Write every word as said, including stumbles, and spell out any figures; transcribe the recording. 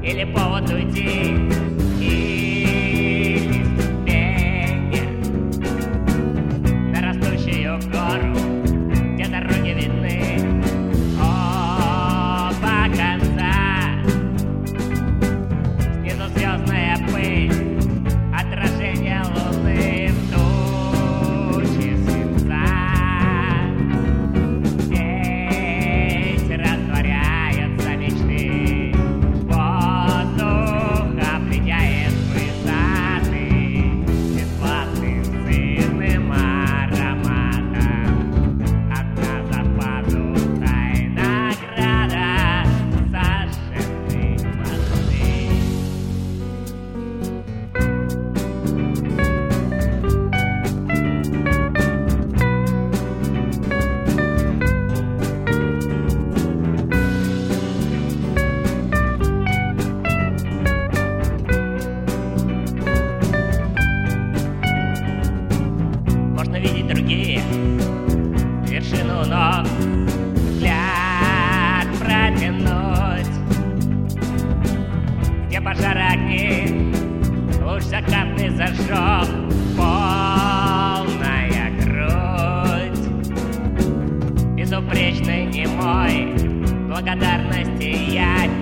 или повод уйти, или ступеньки на растущую гору, где дороги видны оба конца. Снизу звездная пыль, отражение луны в туче свинца. Здесь растворяются мечты, воздух облетяет высоты бесплатным сырным ароматом. Одна за пазухой награда сожженной мосты. Можно видеть другие вершину ног, взгляд протянуть, где пожар огни, луч закатный зажег, полная грудь безупречной немой благодарности я